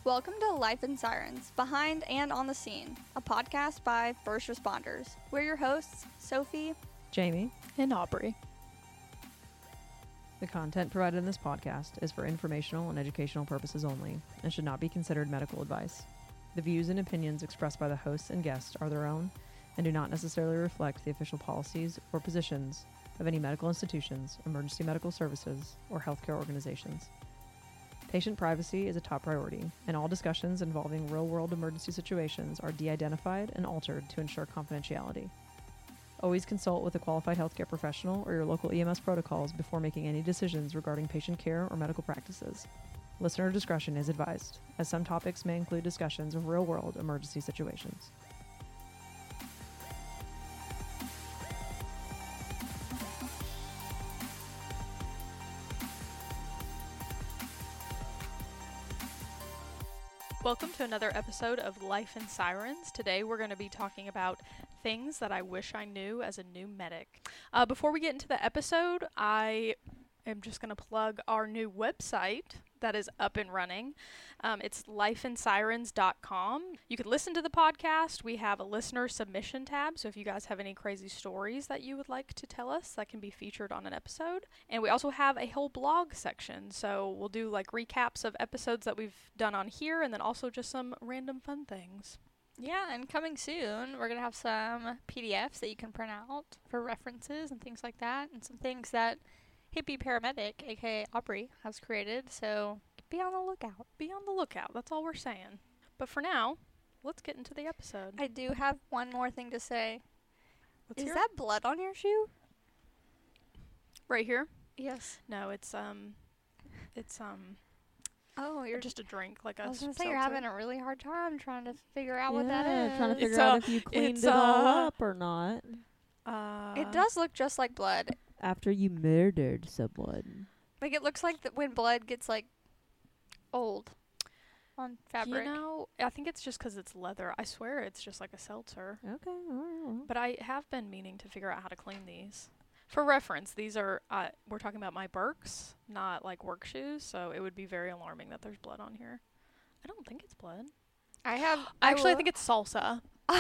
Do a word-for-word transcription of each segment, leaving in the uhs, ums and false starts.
Welcome to Life in Sirens, Behind and on the Scene, a podcast by first responders. We're your hosts, Sophie, Jamie, and Aubrey. The content provided in this podcast is for informational and educational purposes only and should not be considered medical advice. The views and opinions expressed by the hosts and guests are their own and do not necessarily reflect the official policies or positions of any medical institutions, emergency medical services, or healthcare organizations. Patient privacy is a top priority, and all discussions involving real-world emergency situations are de-identified and altered to ensure confidentiality. Always consult with a qualified healthcare professional or your local E M S protocols before making any decisions regarding patient care or medical practices. Listener discretion is advised, as some topics may include discussions of real-world emergency situations. Welcome to another episode of Life in Sirens. Today we're going to be talking about things that I wish I knew as a new medic. Uh, before we get into the episode, I am just going to plug our new website that is up and running. Um, it's life in sirens dot com. You can listen to the podcast. We have a listener submission tab, so if you guys have any crazy stories that you would like to tell us, that can be featured on an episode. And we also have a whole blog section, so we'll do like recaps of episodes that we've done on here, and then also just some random fun things. Yeah, and coming soon, we're going to have some P D Fs that you can print out for references and things like that, and some things that Hippie Paramedic, aka Aubrey, has created, so be on the lookout. Be on the lookout, that's all we're saying. But for now, let's get into the episode. I do have one more thing to say. Let's Is hear that blood on your shoe? right here? Yes. No, it's, um, it's, um, Oh, you're just a drink, like a I was going to say seltzer. you're having a really hard time trying to figure out what that Yeah, is. trying to figure It's, out uh, if you cleaned it's, it all uh, up or not Uh, It does look just like blood. after you murdered someone. Like, it looks like that when blood gets, like, old on fabric. You know, I think it's just because it's leather. I swear it's just like a seltzer. Okay, all right. Well. But I have been meaning to figure out how to clean these. For reference, these are, uh, we're talking about my Birks, not like work shoes, so it would be very alarming that there's blood on here. I don't think it's blood. I have... Actually, I, will- think it's salsa.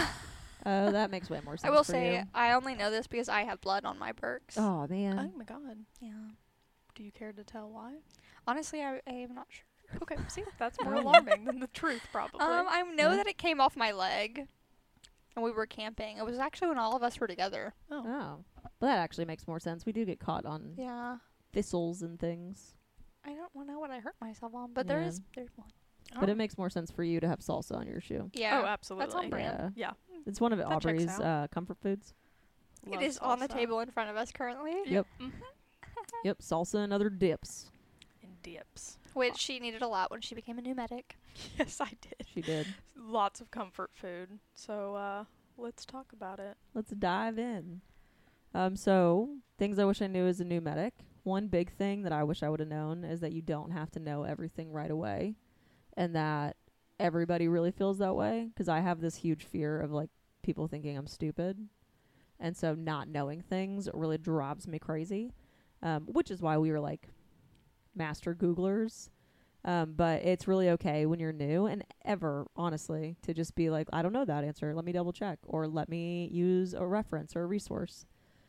Oh, that makes way more sense I will for say, you. I only know this because I have blood on my Birks. Oh, man. Oh my god. Yeah. Do you care to tell why? Honestly, I, I am not sure. Okay, see, that's more alarming than the truth, probably. Um, I know Yeah. that it came off my leg, and we were camping. It was actually when all of us were together. oh. Oh. Well, that actually makes more sense. We do get caught on Yeah. thistles and things. I don't know what I hurt myself on, but there Yeah. is there's one. But Oh. it makes more sense for you to have salsa on your shoe. Yeah. Oh, absolutely. That's on brand. Yeah. Yeah. It's one of That checks Aubrey's out. uh, comfort foods. It Love is on the salsa. table in front of us currently, Yep. Mhm. Yep, salsa and other dips. And dips. which she needed a lot when she became a new medic. Yes, I did. She did. Lots of comfort food. So, uh, let's talk about it. Let's dive in. Um, so, things I wish I knew as a new medic. One big thing that I wish I would have known is that you don't have to know everything right away, and that everybody really feels that way, because I have this huge fear of, like, people thinking I'm stupid, and so not knowing things really drives me crazy, um, which is why we were, like, master Googlers. Um, but it's really okay when you're new, and ever, honestly, to just be like, I don't know that answer. Let me double check, or let me use a reference or a resource.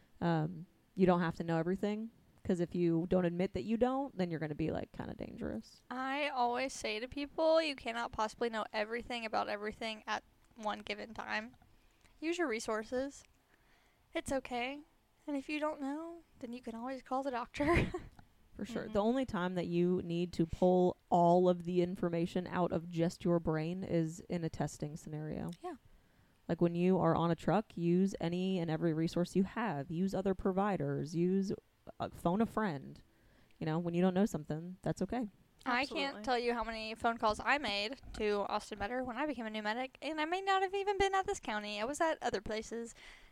Um, you don't have to know everything, because if you don't admit that you don't, then you're going to be, like, kind of dangerous. I always say to people, you cannot possibly know everything about everything at one given time. Use your resources. It's okay. And if you don't know, then you can always call the doctor. For sure. Mhm. The only time that you need to pull all of the information out of just your brain is in a testing scenario. Yeah. Like when you are on a truck, use any and every resource you have. Use other providers. Use uh, phone a friend. You know, when you don't know something, that's okay. I Absolutely. can't tell you how many phone calls I made to Austin Better when I became a new medic, and I may not have even been at this county. I was at other places.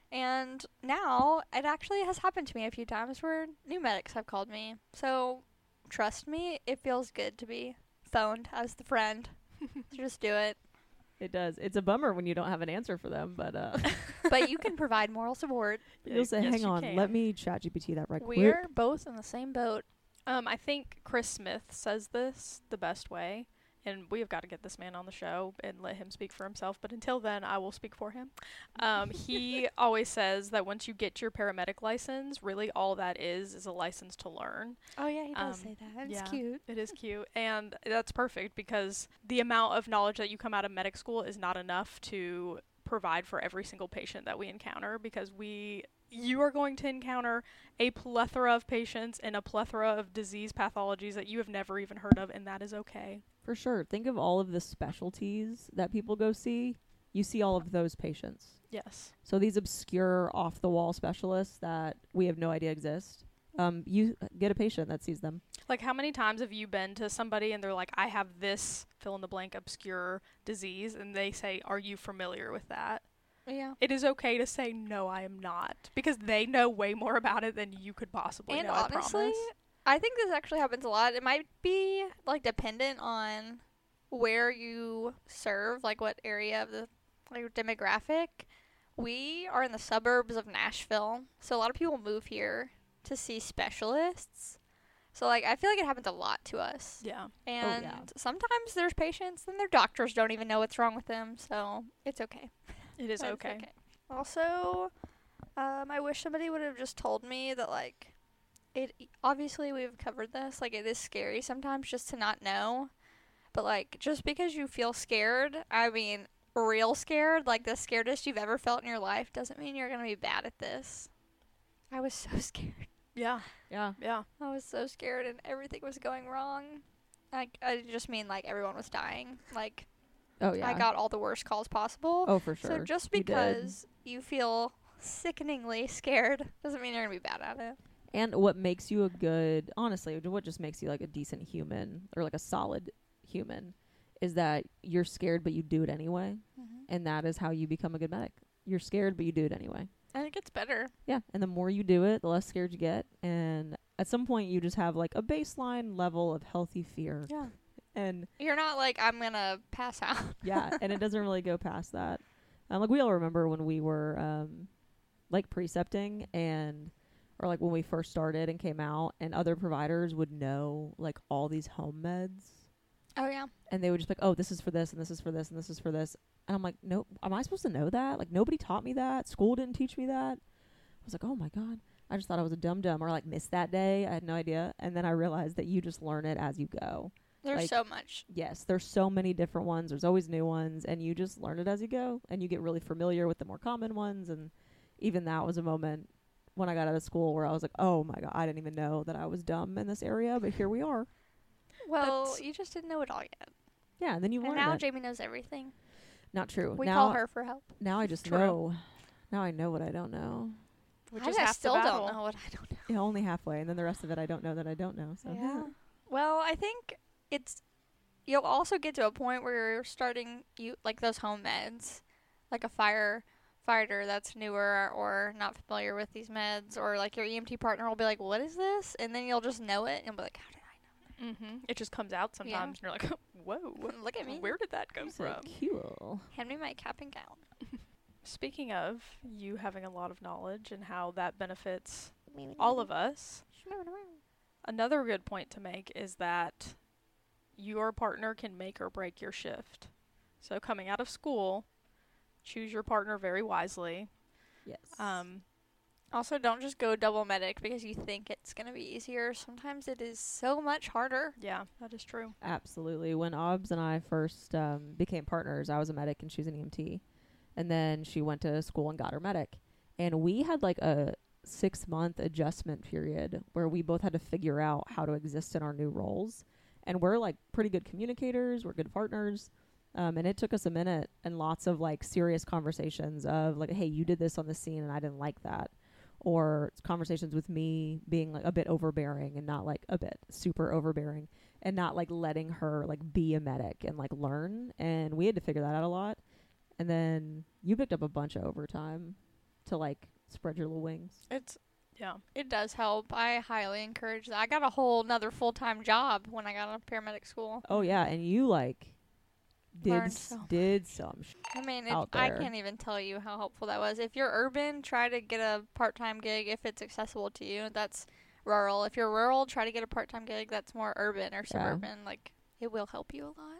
And now it actually has happened to me a few times where new medics have called me. So trust me, it feels good to be phoned as the friend. So just do it. It does. It's a bummer when you don't have an answer for them, but uh, But you can provide moral support. you'll say, Yes, hang you on, can. let me chat G P T that right quick. We're both in the same boat. Um, I think Chris Smith says this the best way, and we have got to get this man on the show and let him speak for himself. But until then, I will speak for him. Um, he always says that once you get your paramedic license, really all that is is a license to learn. Oh, yeah, he does Um, say that. It's yeah. cute. It is cute, and that's perfect because the amount of knowledge that you come out of medic school is not enough to provide for every single patient that we encounter, because we you are going to encounter a plethora of patients and a plethora of disease pathologies that you have never even heard of, and that is okay. For sure. Think of all of the specialties that people go see. You see all of those patients. Yes. So these obscure off-the-wall specialists that we have no idea exist, um, you get a patient that sees them. Like, how many times have you been to somebody and they're like, I have this fill-in-the-blank obscure disease, and they say, are you familiar with that? Yeah. It is okay to say, no, I am not, because they know way more about it than you could possibly And know, I honestly, promise. I think this actually happens a lot. It might be, like, dependent on where you serve, like, what area of the, like, demographic. We are in the suburbs of Nashville, so a lot of people move here to see specialists. So, like, I feel like it happens a lot to us. Yeah. And yeah. sometimes there's patients and their doctors don't even know what's wrong with them, so it's okay. It is It's okay. Also, um, I wish somebody would have just told me that, like, it, obviously we've covered this, like, it is scary sometimes just to not know, but, like, just because you feel scared, I mean, real scared, like the scaredest you've ever felt in your life, doesn't mean you're gonna be bad at this. I was so scared. Yeah. Yeah. Yeah. I was so scared and everything was going wrong. I, I just mean, like, everyone was dying. Like, Oh, yeah. I got all the worst calls possible. Oh, for sure. So just You did. because you feel sickeningly scared doesn't mean you're going to be bad at it. And what makes you a good, honestly, what just makes you like a decent human or like a solid human is that you're scared, but you do it anyway. Mm-hmm. And that is how you become a good medic. You're scared, but you do it anyway. And it gets better. Yeah. And the more you do it, the less scared you get. And at some point, you just have like a baseline level of healthy fear. Yeah. And You're not like, I'm going to pass out. yeah, and it doesn't really go past that. Um, like we all remember when we were um, like precepting and or like when we first started and came out, and other providers would know like all these home meds, Oh, yeah. and they would just be like, oh, this is for this and this is for this and this is for this, and I'm like, no, am I supposed to know that? Like nobody taught me that. School didn't teach me that. I was like, oh my god, I just thought I was a dum dum or like missed that day. I had no idea, and then I realized that you just learn it as you go. There's Like, so much. Yes, there's so many different ones. There's always new ones, and you just learn it as you go, and you get really familiar with the more common ones. And even that was a moment when I got out of school where I was like, oh my god, I didn't even know that I was dumb in this area, but here we are. Well, That's- you just didn't know it all yet. Yeah, and then you And learn now it. Jamie knows everything. Not true. We now, call her for help. Now I just True. know. Now I know what I don't know. Which I is just half still the battle. don't know what I don't know. Yeah, only halfway, and then the rest of it I don't know that I don't know. So Yeah. Well, I think it's you'll also get to a point where you're starting you like those home meds, like a firefighter that's newer or not familiar with these meds, or like your E M T partner will be like, "What is this?" And then you'll just know it, and you'll be like, "How did Mm-hmm. It just comes out sometimes, and you're like, whoa, I know? Look at me! where did that come so from? cool. Hand me my cap and gown." Speaking of you having a lot of knowledge and how that benefits all of us, another good point to make is that your partner can make or break your shift. So coming out of school, choose your partner very wisely. Yes. Um, Also, don't just go double medic because you think it's gonna be easier. Sometimes it is so much harder. yeah, that is true. Absolutely. When Obbs and I first um, became partners, I was a medic and she was an E M T. And then she went to school and got her medic. And we had like a six month adjustment period where we both had to figure out how to exist in our new roles. And we're like pretty good communicators. We're good partners. Um, and it took us a minute and lots of like serious conversations of like, hey, you did this on the scene and I didn't like that. Or conversations with me being like a bit overbearing and not like a bit super overbearing and not like letting her like be a medic and like learn. And we had to figure that out a lot. And then you picked up a bunch of overtime to like spread your little wings. It's Yeah. it does help. I highly encourage that. I got a whole another full time job when I got out of paramedic school. Oh yeah, and you like did Learned s- so did some sh- I mean, if, out I there. can't even tell you how helpful that was. If you're urban, try to get a part-time gig if it's accessible to you. That's rural. If you're rural, try to get a part-time gig that's more urban or suburban. Like, it will help you a lot.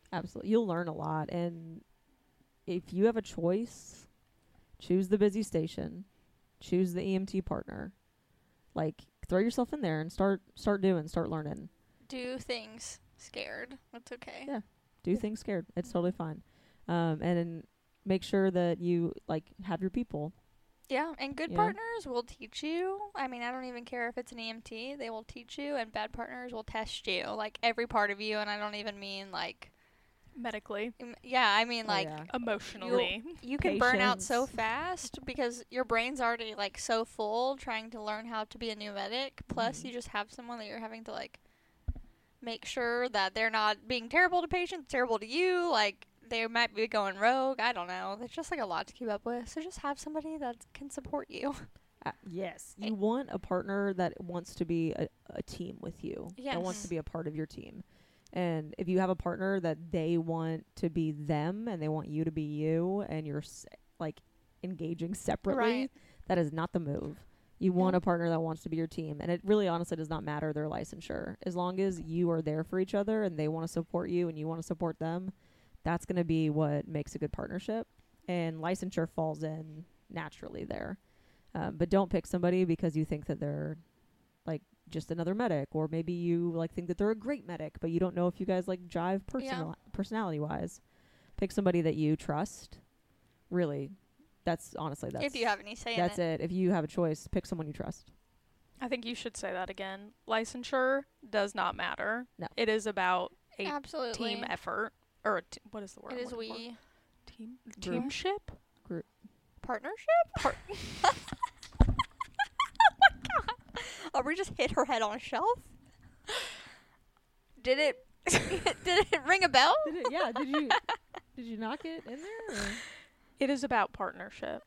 Absolutely. You'll learn a lot. And if you have a choice, choose the busy station, choose the E M T partner. Like, throw yourself in there and start start doing, start learning. Do things scared. That's okay. Yeah. Do things scared. It's totally fine. Um, and then make sure that you, like, have your people. Yeah, and good Yeah. partners will teach you. I mean, I don't even care if it's an E M T. They will teach you, and bad partners will test you. Like, every part of you, and I don't even mean, like... Medically, im- Yeah, I mean, Oh, like... yeah. emotionally. You can burn out so Patience. fast because your brain's already, like, so full trying to learn how to be a new medic. Plus, Mhm. you just have someone that you're having to, like, make sure that they're not being terrible to patients, terrible to you. Like, they might be going rogue. I don't know. There's just, like, a lot to keep up with. So just have somebody that can support you. Uh, yes. You want a partner that wants to be a, a team with you. That wants Yes. to be a part of your team. And if you have a partner that they want to be them and they want you to be you and you're s- like engaging separately, Right. that is not the move. You want Yeah. a partner that wants to be your team. And it really honestly does not matter their licensure. As long as you are there for each other and they want to support you and you want to support them, that's going to be what makes a good partnership. And licensure falls in naturally there. Um, but don't pick somebody because you think that they're like just another medic, or maybe you like think that they're a great medic, but you don't know if you guys like jive personal personality wise. Pick somebody that you trust. Really, that's honestly that's If you have any say that's in it. it. If you have a choice, pick someone you trust. I think you should say that again. Licensure does not matter. No. It is about a Absolutely. team effort. Or a t- what is the word? It I'm is looking for? we. Team Group. teamship. Partnership? Part- oh my god. Aubrey just hit her head on a shelf. Did it did it ring a bell? Did it, yeah. Did you did you knock it in there? Or? It is about partnership.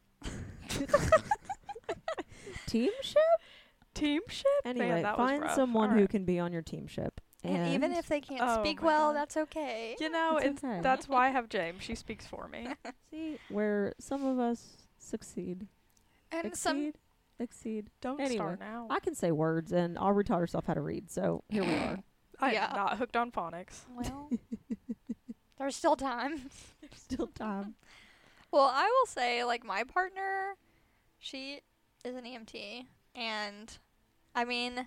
Teamship. Teamship. Anyway, Man, that was find rough. someone All who right. can be on your teamship. And, even if they can't Oh speak my well, God. that's okay. You know, It's it's, okay. that's why I have James. She speaks for me. see where some of us succeed, And some exceed, exceed. Don't Anyway, start now. I can say words, and Aubrey taught herself how to read, so here we are. I'm Yeah. not hooked on phonics. well, there's still time. Still time. Well, I will say, like, my partner, she is an E M T, and I mean,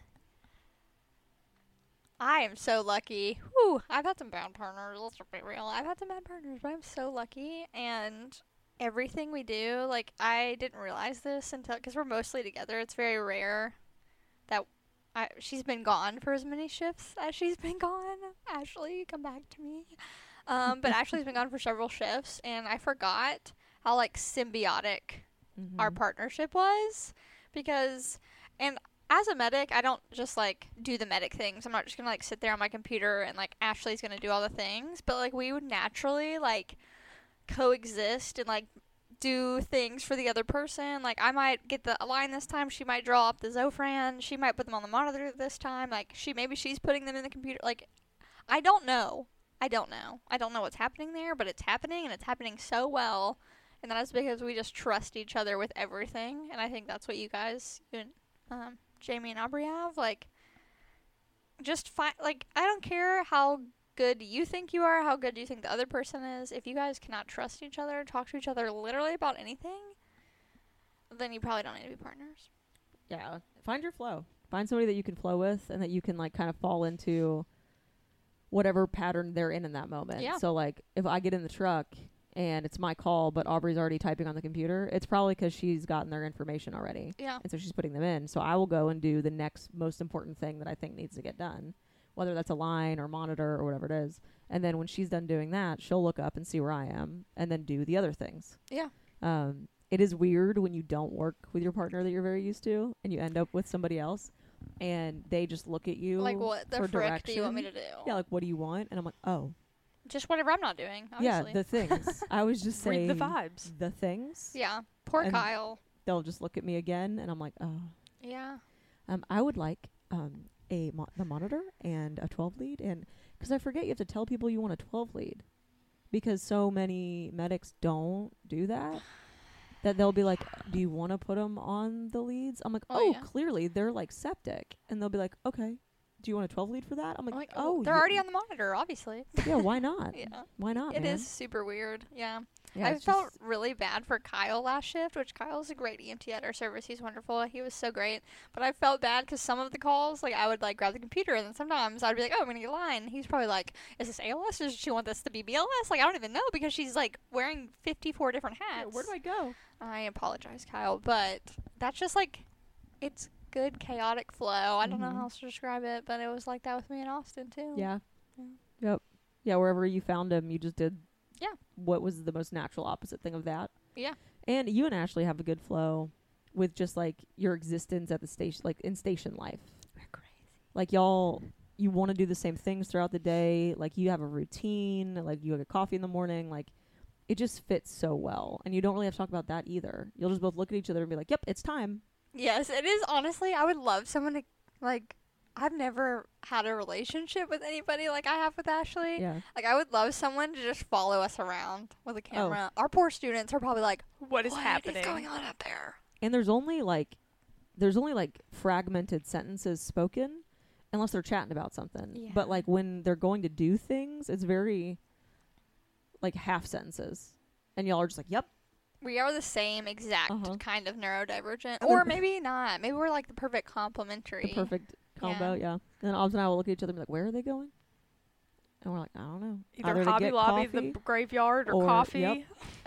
I am so lucky. Whew, I've had some bad partners, let's be real. I've had some bad partners, but I'm so lucky, and everything we do, like, I didn't realize this until, because we're mostly together. It's very rare that I, she's been gone for as many shifts as she's been gone. Ashley, come back to me. Um, but Ashley's been gone for several shifts, and I forgot how, like, symbiotic Mm-hmm. our partnership was. Because, and as a medic, I don't just, like, do the medic things. I'm not just gonna, like, sit there on my computer and, like, Ashley's gonna do all the things. But, like, we would naturally, like, coexist and, like, do things for the other person. Like, I might get the line this time, she might draw up the Zofran, she might put them on the monitor this time. Like, she maybe she's putting them in the computer. Like, I don't know. I don't know. I don't know what's happening there, but it's happening, and it's happening so well. And that is because we just trust each other with everything. And I think that's what you guys, you and, um, Jamie and Aubrey have. Like, just find, like, I don't care how good you think you are, how good you think the other person is. If you guys cannot trust each other, talk to each other literally about anything, then you probably don't need to be partners. Yeah. Find your flow. Find somebody that you can flow with and that you can, like, kind of fall into whatever pattern they're in in that moment. Yeah. So, like, if I get in the truck and it's my call, but Aubrey's already typing on the computer, it's probably because she's gotten their information already. Yeah. And so she's putting them in. So I will go and do the next most important thing that I think needs to get done, whether that's a line or monitor or whatever it is. And then when she's done doing that, she'll look up and see where I am and then do the other things. Yeah. Um, it is weird when you don't work with your partner that you're very used to and you end up with somebody else and they just look at you Like, what the for frick do you want me direction. to do? Yeah, like, what do you want? And I'm like, oh. Just whatever I'm not doing, obviously. Yeah, the things. I was just saying Read the vibes. the things. Yeah. Poor And- Kyle. They'll just look at me again and I'm like, oh. Yeah. Um, I would like um a mo- the monitor and a twelve lead, and because I forget you have to tell people you want a twelve lead, because so many medics don't do that. That they'll be like, do you want to put them on the leads? I'm like, Oh, oh, yeah. clearly they're like septic, and they'll be like, okay, do you want a twelve lead for that? I'm like, I'm like, oh, they're yeah, already on the monitor, obviously. yeah, why not? Yeah. Why not, It man? is super weird. Yeah. Yeah, I it's felt just- really bad for Kyle last shift, which Kyle's a great E M T at our service. He's wonderful. He was so great. But I felt bad because some of the calls, like, I would, like, grab the computer, and then sometimes I'd be like, oh, I'm going to get a line. And he's probably like, is this A L S? Does she want this to be B L S? Like, I don't even know because she's, like, wearing fifty-four different hats. Yeah, where do I go? I apologize, Kyle, but that's just, like, it's good chaotic flow. I don't know Mhm. how else to describe it, but it was like that with me in Austin, too. Yeah. Yeah. Yep. Yeah, wherever you found him, you just did Yeah. what was the most natural opposite thing of that. Yeah. And you and Ashley have a good flow with just, like, your existence at the station, like, in station life. We're crazy. Like, y'all, you want to do the same things throughout the day. Like, you have a routine. Like, you get coffee in the morning. Like, it just fits so well. And you don't really have to talk about that either. You'll just both look at each other and be like, yep, it's time. Yes, it is. Honestly, I would love someone to, like, I've never had a relationship with anybody like I have with Ashley. Yeah. Like, I would love someone to just follow us around with a camera. Our poor students are probably like, What is what happening? is going on up there? And there's only, like, there's only, like, fragmented sentences spoken unless they're chatting about something. Yeah. But, like, when they're going to do things, it's very, like, half sentences. And y'all are just like, yep. We are the same exact Uh-huh. kind of neurodivergent. And Or then- maybe not. Maybe we're like the perfect complementary. The perfect combo, yeah. And then Obbs and I will look at each other and be like, where are they going? And we're like, I don't know. Either to Hobby get Lobby, coffee, the graveyard, or, or- coffee. yep.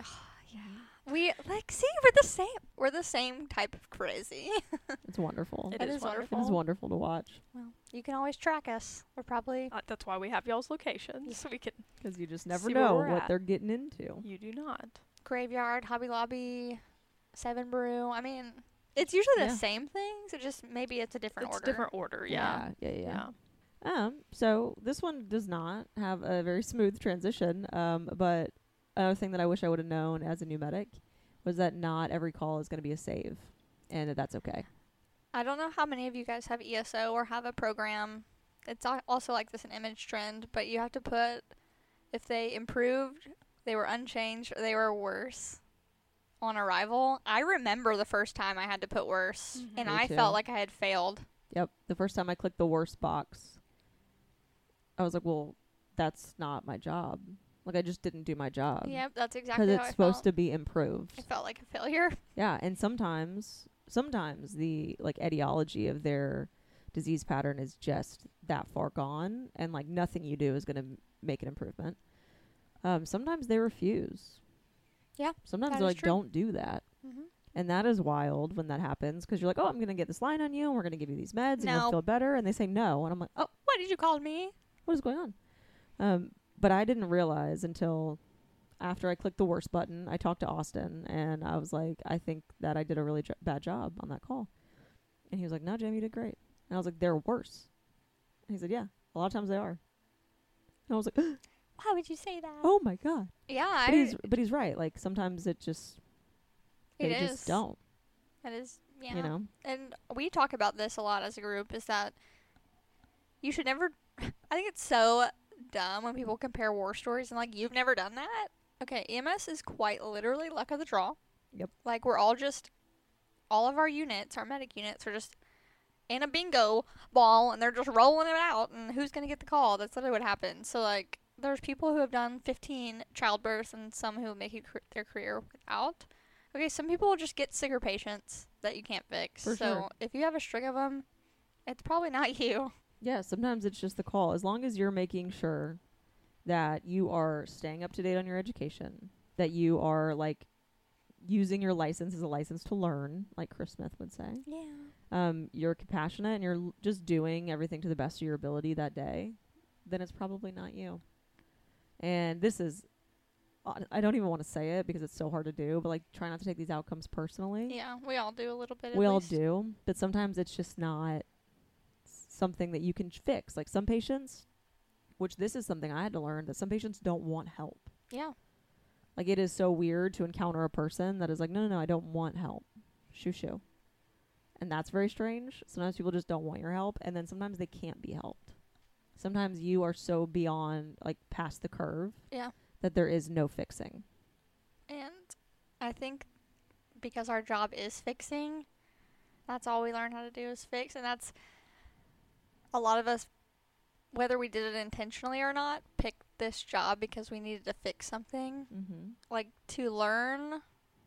We, like, see, we're the same. We're the same type of crazy. It's wonderful. It It is is wonderful. It is wonderful to watch Well, you can always track us. We're probably... Uh, that's why we have y'all's locations. So we can. because you just never See where know we're what at. they're getting into. You do not. Graveyard, Hobby Lobby, Seven Brew. I mean, it's usually the Yeah. same things. It just maybe it's a different It's order. different order. Yeah. Yeah, yeah, yeah. Yeah. Um, so this one does not have a very smooth transition. Um, but another thing that I wish I would have known as a new medic was that not every call is going to be a save, and that that's okay. I don't know how many of you guys have E S O or have a program. It's al- also like this an image trend, but you have to put if they improved, they were unchanged, or they were worse on arrival. I remember the first time I had to put worse, Mhm. and Me I too. felt like I had failed. Yep. The first time I clicked the worst box, I was like, well, that's not my job. Like, I just didn't do my job. Yep, that's exactly Because how it's I supposed felt. to be improved. I felt like a failure. Yeah, and sometimes, sometimes the like etiology of their disease pattern is just that far gone, and like nothing you do is going to m- make an improvement. Um, sometimes they refuse. Yeah, Sometimes that they're is like, true. don't do that, Mm-hmm. and that is wild when that happens because you're like, oh, I'm going to get this line on you, and we're going to give you these meds, and No. you'll feel better, and they say no, and I'm like, oh, What did you call me? what is going on? Um, but I didn't realize until after I clicked the worst button, I talked to Austin, and I was like, I think that I did a really jo- bad job on that call. And he was like, no, Jim, you did great. And I was like, they're worse. And he said, yeah, a lot of times they are. And I was like, Why would you say that? oh my God. yeah, But I, he's, but he's right. Like, sometimes it just, it they is. just don't, It is. Yeah. you know? And we talk about this a lot as a group. Is that you should never. I think it's so dumb when people compare war stories and like you've never done that. Okay, E M S is quite literally luck of the draw. Yep. Like we're all just, all of our units, our medic units, are just in a bingo ball and they're just rolling it out. And who's gonna get the call? That's literally what happens. So like, there's people who have done fifteen childbirths and some who make it car- their career without. Okay, some people will just get sicker patients that you can't fix. For so sure. if you have a string of them, it's probably not you. Yeah, sometimes it's just the call. As long as you're making sure that you are staying up to date on your education, that you are like using your license as a license to learn, like Chris Smith would say. Yeah. Um, you're compassionate and you're l- just doing everything to the best of your ability that day, then it's probably not you. And this is, uh, I don't even want to say it because it's so hard to do, but like try not to take these outcomes personally. Yeah, we all do a little bit. We at all least. do, but sometimes it's just not something that you can fix. Like some patients, which this is something I had to learn, that some patients don't want help. Yeah. Like it is so weird to encounter a person that is like, no, no, no, I don't want help. Shoo shoo. And that's very strange. Sometimes people just don't want your help, and then sometimes they can't be helped. Sometimes you are so beyond, like past the curve, Yeah. that there is no fixing. And I think because our job is fixing, that's all we learn how to do is fix. And that's, a lot of us, whether we did it intentionally or not, picked this job because we needed to fix something. Mm-hmm. Like, to learn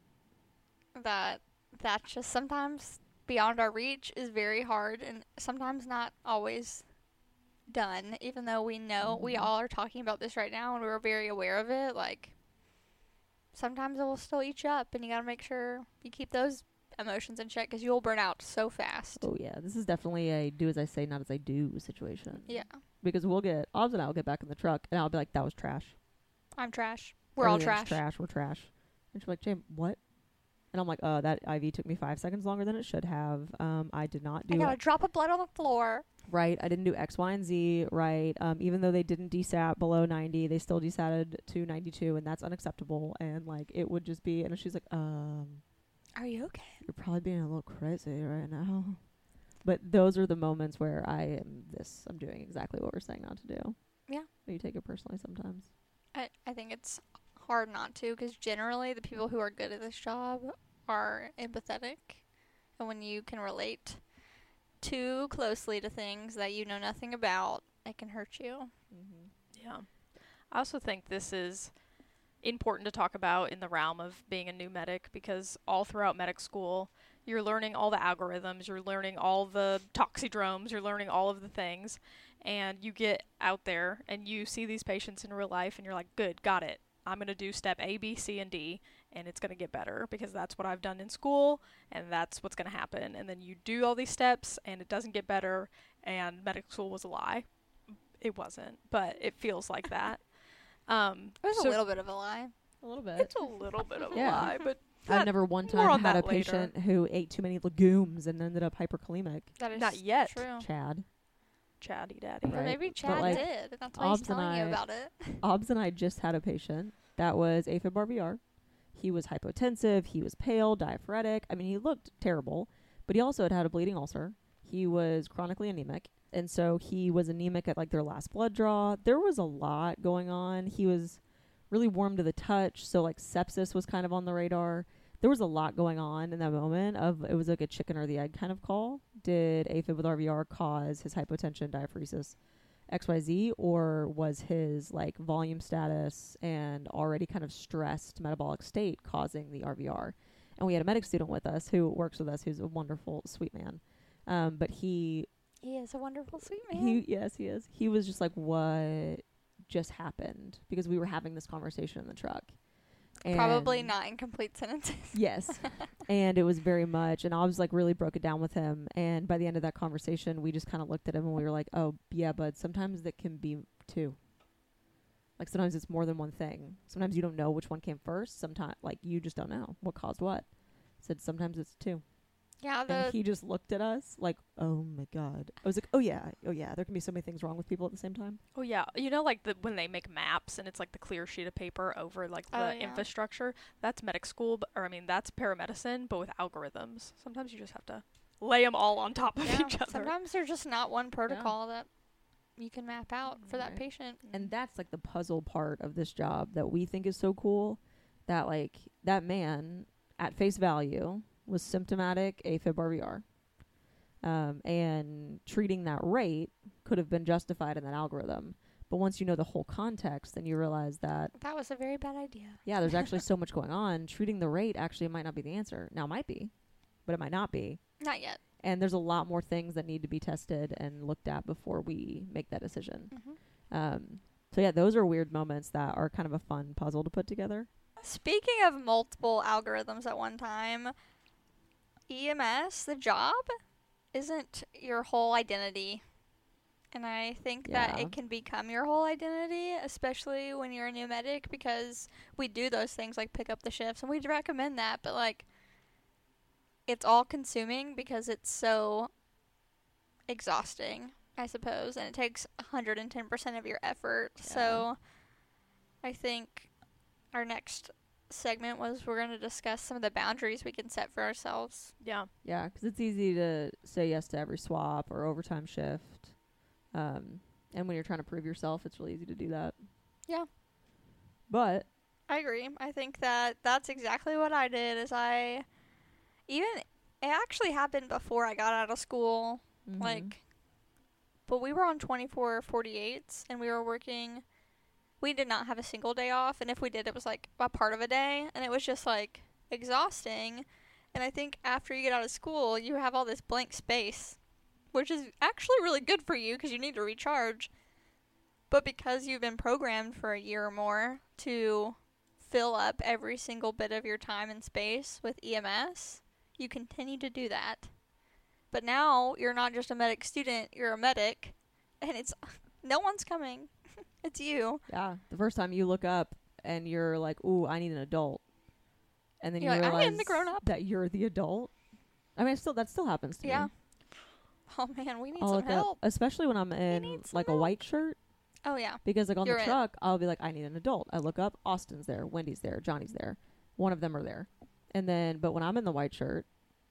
that that's just sometimes beyond our reach is very hard and sometimes not always done, even though we know Mm-hmm. we all are talking about this right now and we're very aware of it. Like, sometimes it will still eat you up, and you gotta make sure you keep those emotions in check because you'll burn out so fast. Oh yeah, this is definitely a do as I say, not as I do situation. Yeah, Because we'll get Obs and I will get back in the truck, and I'll be like, "That was trash. I'm trash. We're all Everything's trash. Trash. We're trash." And she's like, "Jane, what?" And I'm like, "Uh, that I V took me five seconds longer than it should have. Um, I did not I do got a it drop of blood on the floor. right. I didn't do X, Y, and Z right. Um, even though they didn't desat below ninety, they still desatted to ninety-two, and that's unacceptable. And like, it would just be." And she's like, "Um, Are you okay?" you're probably being a little crazy right now." But those are the moments where I am this. I'm doing exactly what we're saying not to do. Yeah. You take it personally sometimes. I, I think it's hard not to, because generally the people who are good at this job are empathetic. And when you can relate too closely to things that you know nothing about, it can hurt you. Mm-hmm. Yeah. I also think this is important to talk about in the realm of being a new medic, because all throughout medic school, you're learning all the algorithms, you're learning all the toxidromes, you're learning all of the things, and you get out there and you see these patients in real life and you're like, good, got it. I'm going to do step A, B, C, and D, and it's going to get better because that's what I've done in school and that's what's going to happen. And then you do all these steps and it doesn't get better, and medical school was a lie. It wasn't, but it feels like that. Um, It was so a little bit of a lie. A little bit. It's a little bit of a Yeah. lie, but I've that- never one more time on had a that later. patient who ate too many legumes and ended up hyperkalemic. That is Not yet. true. Chad. chatty daddy. But Right. maybe But, Chad like, did. And that's why he's Obs and telling you I- about it. Obs and I just had a patient that was AFib R V R. He was hypotensive. He was pale, diaphoretic. I mean, he looked terrible, but he also had had a bleeding ulcer. He was chronically anemic. And so he was anemic at like their last blood draw. There was a lot going on. He was really warm to the touch. So like sepsis was kind of on the radar. There was a lot going on in that moment of, it was like a chicken or the egg kind of call. Did AFib with R V R cause his hypotension, diaphoresis, X Y Z, or was his like volume status and already kind of stressed metabolic state causing the R V R? And we had a medic student with us who works with us, who's a wonderful, sweet man. Um, but he, He is a wonderful, sweet man. he, yes, he is. He was just like, what just happened? Because we were having this conversation in the truck. Probably And- not in complete sentences. Yes. And it was very much, and I was like really broke it down with him. And by the end of that conversation, we just kind of looked at him and we were like, oh, yeah, bud, sometimes that can be two. Like sometimes it's more than one thing. Sometimes you don't know which one came first. Sometimes, like, you just don't know what caused what. Said sometimes it's two. Yeah, the And he just looked at us like, oh my God. I was like, oh yeah, oh yeah, there can be so many things wrong with people at the same time. Oh yeah, you know, like the when they make maps and it's like the clear sheet of paper over like the Oh, yeah. infrastructure. That's medic school, but, or I mean, that's paramedicine, but with algorithms. Sometimes you just have to lay them all on top of yeah, each other. sometimes there's just not one protocol that you can map out for that Right. patient. And that's like the puzzle part of this job that we think is so cool, that like that man at face value was symptomatic AFib R V R. Um, and treating that rate could have been justified in that algorithm. But once you know the whole context, then you realize that, That was a very bad idea. yeah, there's actually so much going on. Treating the rate actually might not be the answer. Now, it might be, but it might not be. Not yet. And there's a lot more things that need to be tested and looked at before we make that decision. hmm Um, so, yeah, those are weird moments that are kind of a fun puzzle to put together. Speaking of multiple algorithms at one time, E M S, the job, isn't your whole identity. And I think that Yeah. it can become your whole identity, especially when you're a new medic, because we do those things like pick up the shifts, and we'd recommend that, but like, it's all consuming because it's so exhausting, I suppose, and it takes one hundred ten percent of your effort. Yeah. So I think our next segment was we're going to discuss some of the boundaries we can set for ourselves. Yeah. Yeah, because it's easy to say yes to every swap or overtime shift. Um, and when you're trying to prove yourself, it's really easy to do that. Yeah. But, I agree. I think that that's exactly what I did. Is I even it actually happened before I got out of school. mhm. Like but we were on twenty-four forty-eights, and we were working. We did not have a single day off, and if we did, it was like a part of a day, and it was just like exhausting. And I think after you get out of school, you have all this blank space, which is actually really good for you because you need to recharge. But because you've been programmed for a year or more to fill up every single bit of your time and space with E M S, you continue to do that. But now you're not just a medic student, you're a medic, and it's no one's coming. It's you. Yeah. The first time you look up and you're like, ooh, I need an adult. And then You're you like, I realize am the grown-up. that you're the adult. I mean, still that still happens to Yeah. me. Oh man, we need I'll some look up, help. especially when I'm in need some like a help. white shirt. Oh yeah. Because like on You're the it. truck, I'll be like, I need an adult. I look up, Austin's there, Wendy's there, Johnny's there. One of them are there. And then, but when I'm in the white shirt,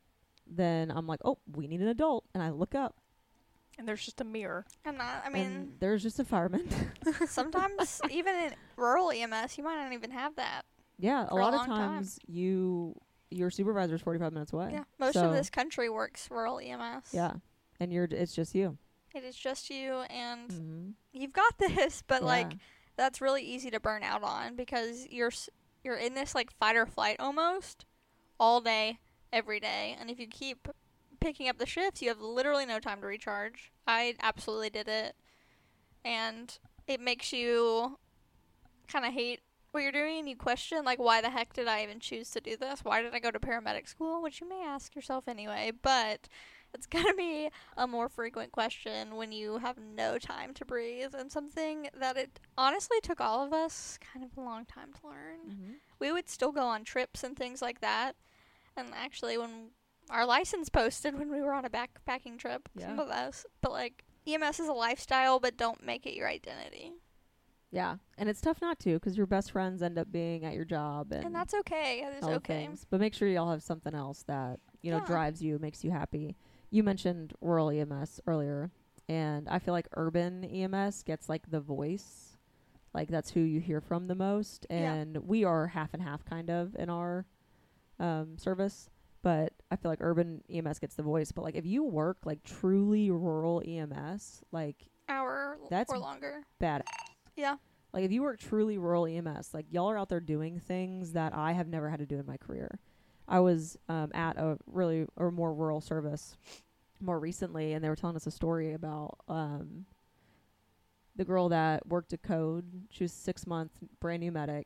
then I'm like, oh, we need an adult. And I look up. And there's just a mirror. I'm not. I mean, and there's just a fireman. sometimes even in rural E M S, you might not even have that. Yeah, a For a lot of long time. times you your supervisor's forty-five minutes away. Yeah. Most So- of this country works rural E M S. Yeah. And you're it's just you. It is just you, and Mm-hmm. you've got this. But like, Yeah. that's really easy to burn out on because you're s- you're in this like fight or flight almost all day, every day, and if you keep picking up the shifts, you have literally no time to recharge. I absolutely did it, and it makes you kind of hate what you're doing. You question like, why the heck did I even choose to do this? Why did I go to paramedic school? Which you may ask yourself anyway, but it's gonna be a more frequent question when you have no time to breathe, and something that it honestly took all of us kind of a long time to learn. Mm-hmm. We would still go on trips and things like that, and actually when our license posted when we were on a backpacking trip, some Yeah. of us, but like E M S is a lifestyle, but don't make it your identity, Yeah. And it's tough not to because your best friends end up being at your job and, and that's okay. That is all okay. things. But make sure y'all have something else that, you know, Yeah. drives you, makes you happy. You mentioned rural E M S earlier, and I feel like urban E M S gets like the voice. Like that's who you hear from the most. Yeah. And we are half and half kind of in our um, service. But I feel like urban E M S gets the voice. But like if you work like truly rural E M S, like Hour l- That's or longer. bad. Yeah. Like if you work truly rural E M S, like y'all are out there doing things that I have never had to do in my career. I was um, at a really or more rural service more recently, and they were telling us a story about um, the girl that worked a code. She was six month brand new medic.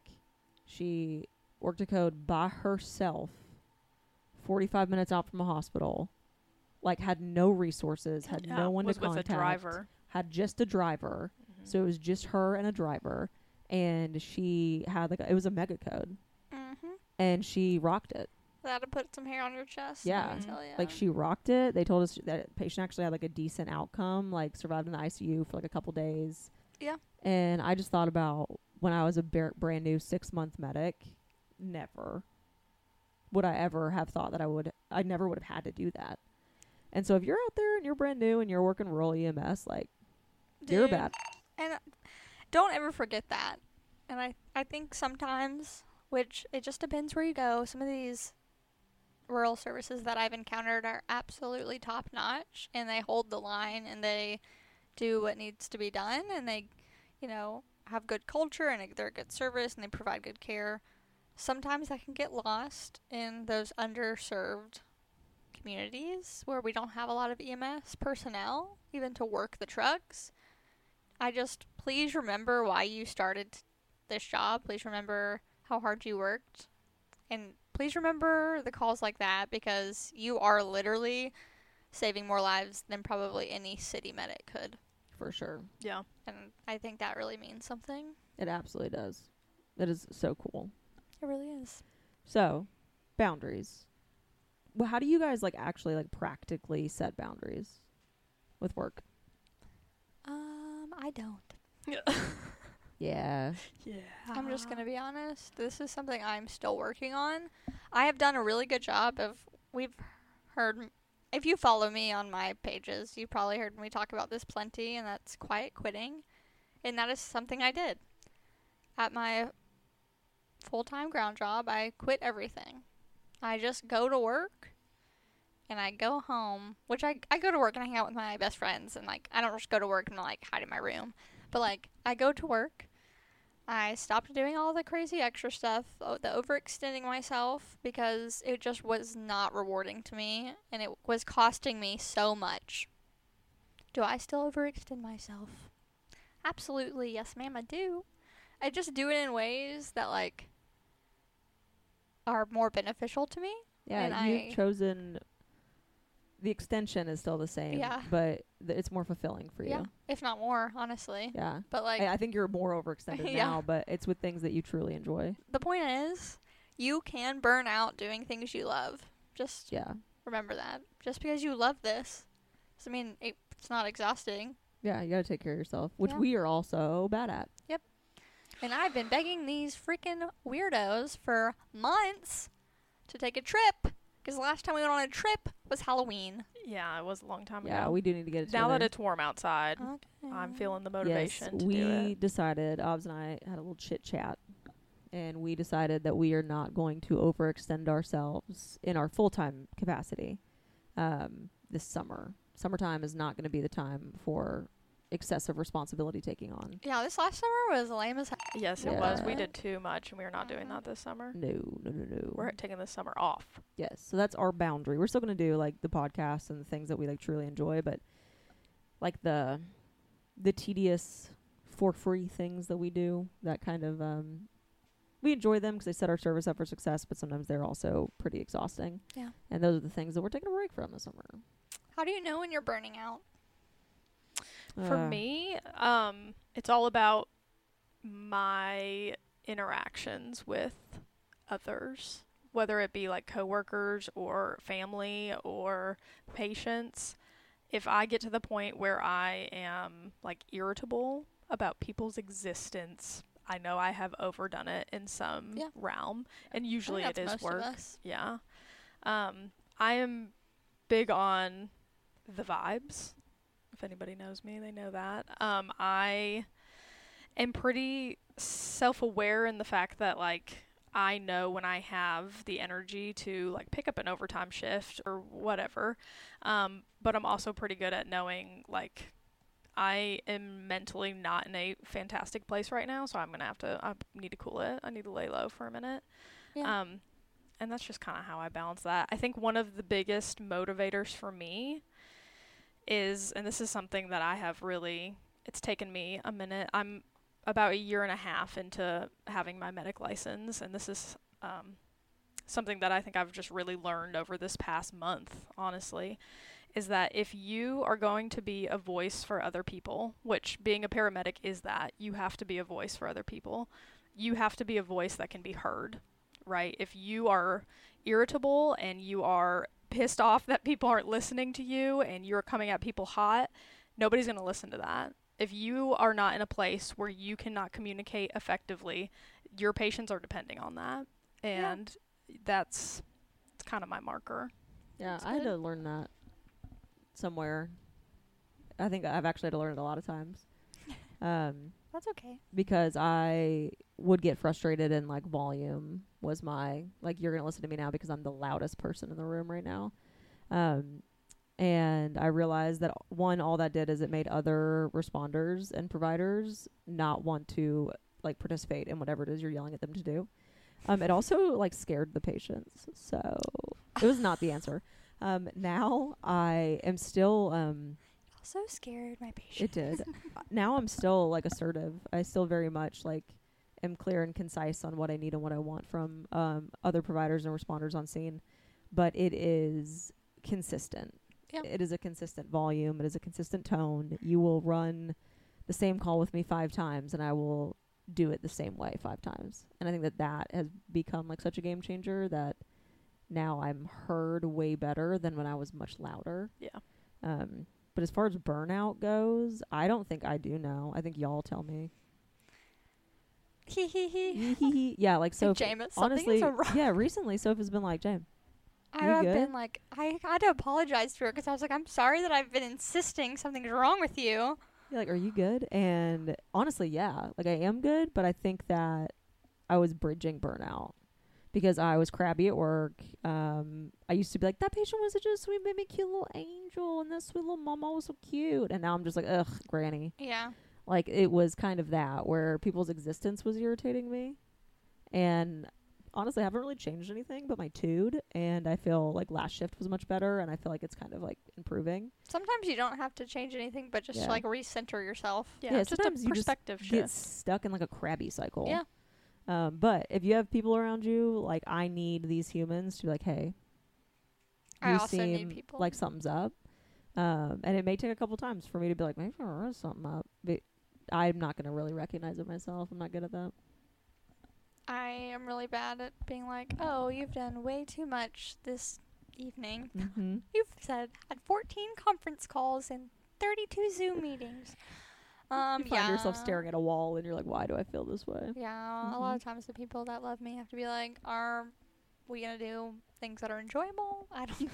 She worked a code by herself, forty-five minutes out from a hospital. Like had no resources, had Yeah, no one was to with contact. a driver. Had just a driver. Mhm. So it was just her and a driver, and she had like a, it was a mega code, Mm-hmm. and she rocked it. That'll put some hair on your chest. Yeah. Let me tell ya. Like she rocked it. They told us that patient actually had like a decent outcome, like survived in the I C U for like a couple days. Yeah. And I just thought about when I was a bar- brand new six month medic, never would I ever have thought that I would. I never would have had to do that. And so if you're out there and you're brand new and you're working rural E M S, like you're Dude. bad. And uh, don't ever forget that. And I, I think sometimes, which it just depends where you go, some of these rural services that I've encountered are absolutely top notch, and they hold the line and they do what needs to be done, and they, you know, have good culture and they're good service and they provide good care. Sometimes that can get lost in those underserved communities where we don't have a lot of E M S personnel, even to work the trucks. I just, please remember why you started this job. Please remember how hard you worked. And please remember the calls like that, because you are literally saving more lives than probably any city medic could. For sure. Yeah. And I think that really means something. It absolutely does. That is so cool. It really is. So, boundaries. Well, how do you guys like actually like practically set boundaries with work? Um, I don't. Yeah. Yeah. I'm just going to be honest. This is something I'm still working on. I have done a really good job of, we've heard, if you follow me on my pages, you've probably heard me talk about this plenty, and that's quiet quitting. And that is something I did. At my full-time ground job, I quit everything. I just go to work, and I go home, which I, I go to work and I hang out with my best friends, and like I don't just go to work and like hide in my room, but like I go to work, I stopped doing all the crazy extra stuff, o- the overextending myself, because it just was not rewarding to me, and it was costing me so much. Do I still overextend myself? Absolutely, yes ma'am, I do. I just do it in ways that like are more beneficial to me. Yeah, And you've I- chosen. The extension is still the same. Yeah. But th- it's more fulfilling for you. Yeah, if not more, honestly. Yeah. But like I, I think you're more overextended Yeah. now, but it's with things that you truly enjoy. the point is, you can burn out doing things you love. Just Yeah. remember that. Just because you love this, doesn't mean it, it's not exhausting. Yeah, you gotta take care of yourself, which Yeah. we are also bad at. And I've been begging these freaking weirdos for months to take a trip. Because the last time we went on a trip was Halloween. Yeah, it was a long time Yeah, ago. we do need to get it now that together. it's warm outside, Okay. I'm feeling the motivation yes, to we do it. decided, Obs and I had a little chit chat, and we decided that we are not going to overextend ourselves in our full time capacity um, this summer. Summertime is not going to be the time for excessive responsibility taking on. Yeah, this last summer was lame as hell. Yes, it was. We Yeah. did too much, and we are not doing Mhm. that this summer. No, no, no, no. We're taking this summer off. Yes, so that's our boundary. We're still going to do like the podcast and the things that we like truly enjoy, but like the the tedious for free things that we do, that kind of um we enjoy them because they set our service up for success, but sometimes they're also pretty exhausting. Yeah. And those are the things that we're taking a break from this summer. How do you know when you're burning out? For Uh, me, um, it's all about my interactions with others, whether it be like coworkers or family or patients. If I get to the point where I am like irritable about people's existence, I know I have overdone it in some Yeah. realm, and I usually think it that's is most of work. us. Yeah. Um, I am big on the vibes. If anybody knows me, they know that. Um, I am pretty self-aware in the fact that, like, I know when I have the energy to, like, pick up an overtime shift or whatever. Um, but I'm also pretty good at knowing, like, I am mentally not in a fantastic place right now, so I'm going to have to, I need to cool it. I need to lay low for a minute. Yeah. Um, and that's just kind of how I balance that. I think one of the biggest motivators for me is, and this is something that I have really, it's taken me a minute. I'm about a year and a half into having my medic license, and this is um, something that I think I've just really learned over this past month, honestly, is that if you are going to be a voice for other people, which being a paramedic is that, you have to be a voice for other people. You have to be a voice that can be heard, right? If you are irritable and you are pissed off that people aren't listening to you and you're coming at people hot, nobody's going to listen to that. If you are not in a place where you cannot communicate effectively, your patients are depending on that. And that's, it's kind of my marker. Yeah, That's I had good. to learn that somewhere. I think I've actually had to learn it a lot of times. Um, That's okay. because I would get frustrated and like volume was my, like, you're going to listen to me now because I'm the loudest person in the room right now. Um, and I realized that one, all that did is it made other responders and providers not want to like participate in whatever it is you're yelling at them to do. Um, it also like scared the patients. So it was not the answer. Um, now I am still, um, Also scared my patient. it did. Now I'm still like assertive. I still very much like am clear and concise on what I need and what I want from um, other providers and responders on scene, but it is consistent. Yeah. It is a consistent volume. It is a consistent tone. You will run the same call with me five times, and I will do it the same way five times. And I think that that has become like such a game changer that now I'm heard way better than when I was much louder. Yeah. Um, but as far as burnout goes, I don't think I do know. I think y'all tell me. Hee hee hee. Yeah, like so. Like, James, something honestly, is wrong. yeah. Recently, Soph has been like, James, I You have good? been like, I had to apologize to her because I was like, I'm sorry that I've been insisting something's wrong with you. you're like, are you good? And honestly, yeah, like I am good, but I think that I was bridging burnout because I was crabby at work. Um, I used to be like, that patient was such a sweet baby, cute little angel, and that sweet little mama was so cute. And now I'm just like, ugh, granny. Yeah. Like, it was kind of that, where people's existence was irritating me. And honestly, I haven't really changed anything but my tude, and I feel like last shift was much better, and I feel like it's kind of, like, improving. Sometimes you don't have to change anything, but just Yeah. like recenter yourself. Yeah, Yeah, it's just a sometimes you just perspective Get shift. stuck in, like, a crabby cycle. Yeah. Um, but if you have people around you, like, I need these humans to be like, hey, I you also seem need people. like something's up. Um, and it may take a couple times for me to be like, maybe there is something up. But I'm not going to really recognize it myself. I'm not good at that. I am really bad at being like, oh, you've done way too much this evening. Mm-hmm. You've said had fourteen conference calls and thirty-two Zoom meetings. Um, You find yeah. yourself staring at a wall, and you're like, why do I feel this way? Yeah, a lot of times the people that love me have to be like, are we going to do things that are enjoyable? I don't know.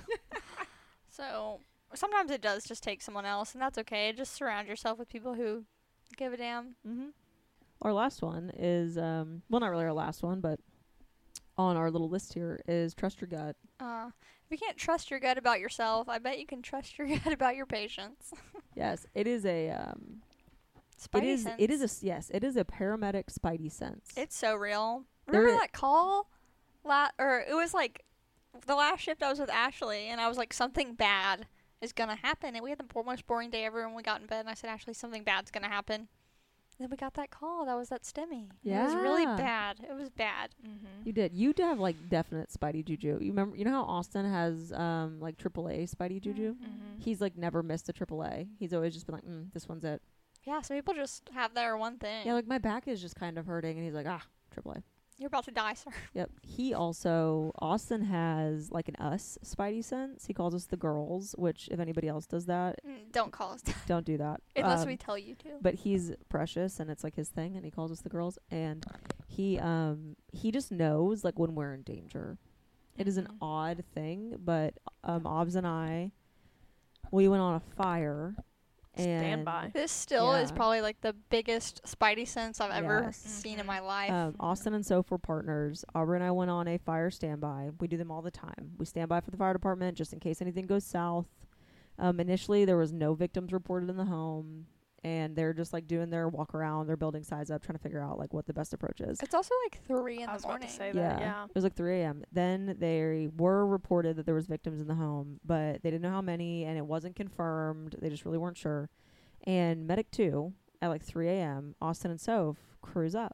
So sometimes it does just take someone else, and that's okay. Just surround yourself with people who give a damn. Mm-hmm. Our last one is, um, well, not really our last one, but on our little list here is trust your gut. Uh, if you can't trust your gut about yourself, I bet you can trust your gut about your patients. Yes, it is a, um, Spidey it is, sense. it is a, s- yes, it is a paramedic spidey sense. It's so real. There Remember i- that call? La- or it was like the last shift I was with Ashley, and I was like, something bad is gonna happen. And we had the bo- most boring day ever when we got in bed, and I said, Ashley, something bad's gonna happen. And then we got that call. That was that STEMI. It was really Yeah. bad. It was bad. Mm-hmm. You did. You did have like definite Spidey juju. You remember? You know how Austin has um like triple A Spidey juju. Mm-hmm. He's like never missed a triple A. He's always just been like, mm, this one's it. Yeah, some people just have their one thing. Yeah, like my back is just kind of hurting, and he's like, ah, triple A. You're about to die, sir. Yep. He also Austin has like an us Spidey sense. He calls us the girls, which if anybody else does that, Mm, Don't call us don't do that. unless Um, we tell you to. But he's precious, and it's like his thing, and he calls us the girls, and he um he just knows like when we're in danger. It is an Mhm. odd thing, but um Obs and I, we went on a fire, and Standby. This still is Yeah. probably like the biggest Spidey sense I've ever Yes. seen in Mhm. my life. Um, Austin and Soph were partners. Aubrey and I went on a fire standby. We do them all the time. We stand by for the fire department just in case anything goes south. Um, initially, there was no victims reported in the home, and they're just like doing their walk around, their building size up, trying to figure out like what the best approach is. It's also like three in I the was morning. about to say Yeah. that. Yeah. It was like three a.m. Then they were reported that there was victims in the home, but they didn't know how many, and it wasn't confirmed. They just really weren't sure. And Medic two, at like three a.m., Austin and Soph cruise up.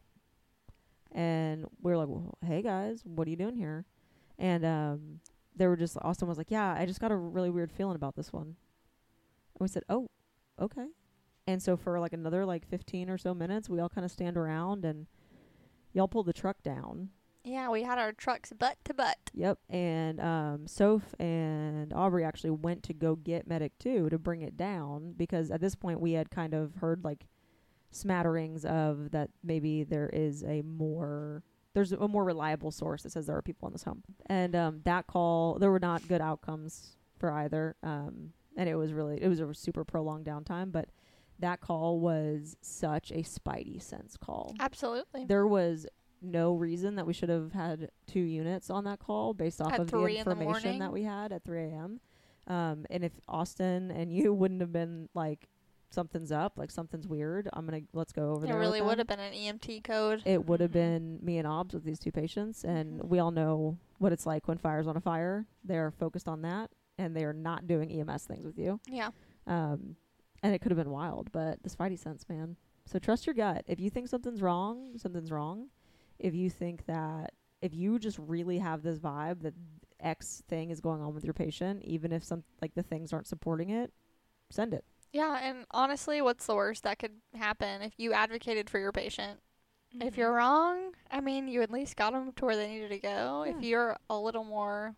And we were like, well, hey, guys, what are you doing here? And um, they were just, Austin was like, yeah, I just got a really weird feeling about this one. And we said, oh, okay. And so for like another like fifteen or so minutes, we all kind of stand around, and y'all pulled the truck down. Yeah, we had our trucks butt to butt. Yep, and um, Soph and Aubrey actually went to go get Medic two to bring it down, because at this point we had kind of heard like smatterings of that maybe there is a more there's a more reliable source that says there are people in this home. And um, that call, there were not good outcomes for either, um, and it was really it was a super prolonged downtime, but that call was such a Spidey sense call. Absolutely. There was no reason that we should have had two units on that call based off At of the three in the information morning? that we had at three a.m. Um, and if Austin and you wouldn't have been like, something's up, like something's weird, I'm going to, let's go over It there. really with would them. have been an E M T code. It would have Mhm. been me and Obs with these two patients. And Mhm. we all know what it's like when fire's on a fire. They're focused on that, and they are not doing E M S things with you. Yeah. Um, and it could have been wild, but the Spidey sense, man. So trust your gut. If you think something's wrong, something's wrong. If you think that, if you just really have this vibe that X thing is going on with your patient, even if some, like the things aren't supporting it, send it. Yeah, and honestly, what's the worst that could happen if you advocated for your patient? If Mm-hmm. you're wrong, I mean, you at least got them to where they needed to go. Yeah. If you're a little more,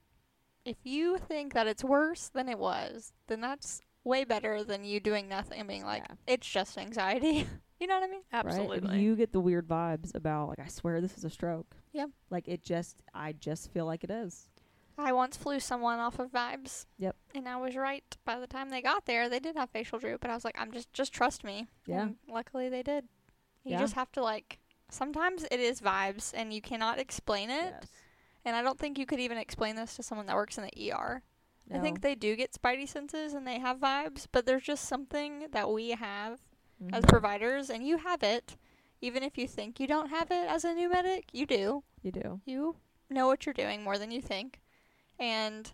if you think that it's worse than it was, then that's way better than you doing nothing and being like, Yeah. it's just anxiety. You know what I mean? Right? Absolutely. If you get the weird vibes about, like, I swear this is a stroke. Yep. Like, it just, I just feel like it is. I once flew someone off of Vibes. Yep. And I was right. By the time they got there, they did have facial droop, but I was like, I'm just, just trust me. Yeah. And luckily they did. You Yeah. just have to like, sometimes it is vibes and you cannot explain it. Yes. And I don't think you could even explain this to someone that works in the E R. I No. think they do get spidey senses and they have vibes, but there's just something that we have as Mhm. providers, and you have it. Even if you think you don't have it as a new medic, you do. You do. You know what you're doing more than you think. And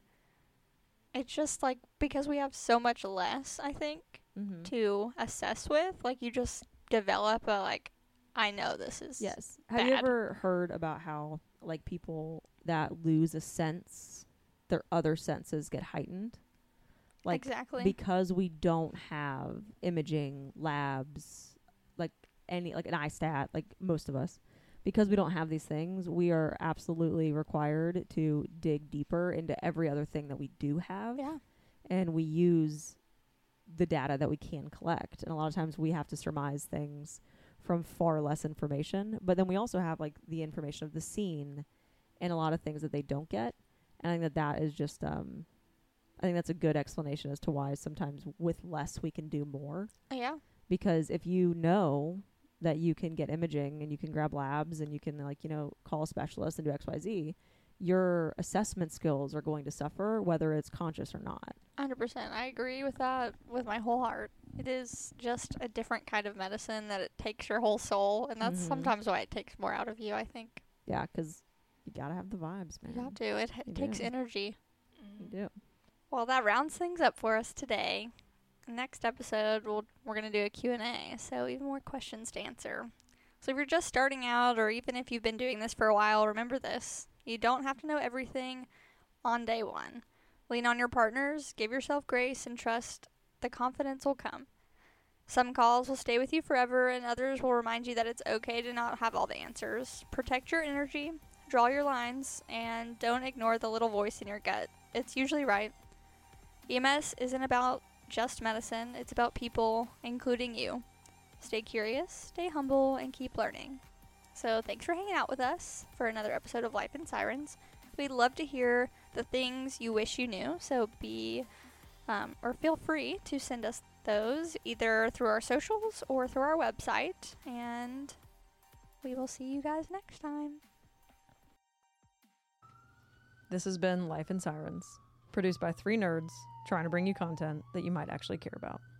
it's just like because we have so much less, I think, Mm-hmm. to assess with, like you just develop a like I know this is Yes. Have you bad. ever heard about how like people that lose a sense, their other senses get heightened? Like exactly. because we don't have imaging labs, like any like an I STAT, like most of us, because we don't have these things, we are absolutely required to dig deeper into every other thing that we do have, yeah. and we use the data that we can collect. And a lot of times we have to surmise things from far less information, but then we also have like the information of the scene and a lot of things that they don't get. And I think that that is just um I think that's a good explanation as to why sometimes with less we can do more, Yeah. because if you know that you can get imaging and you can grab labs and you can like, you know, call a specialist and do X Y Z, your assessment skills are going to suffer whether it's conscious or not. one hundred percent. I agree with that with my whole heart. It is just a different kind of medicine that it takes your whole soul, and that's Mhm. sometimes why it takes more out of you, I think. Yeah, 'cause you gotta have the vibes, man. You have to. It, You it takes do. energy. You do. Well, that rounds things up for us today. Next episode, we'll, we're going to do a Q and A, so even more questions to answer. So if you're just starting out, or even if you've been doing this for a while, remember this. You don't have to know everything on day one. Lean on your partners, give yourself grace, and trust the confidence will come. Some calls will stay with you forever, and others will remind you that it's okay to not have all the answers. Protect your energy, draw your lines, and don't ignore the little voice in your gut. It's usually right. E M S isn't about just medicine, it's about people, including you. Stay curious, stay humble, and keep learning. So thanks for hanging out with us for another episode of Life in Sirens. We'd love to hear the things you wish you knew, so be, um, or feel free to send us those either through our socials or through our website, and we will see you guys next time. This has been Life in Sirens, produced by three nerds trying to bring you content that you might actually care about.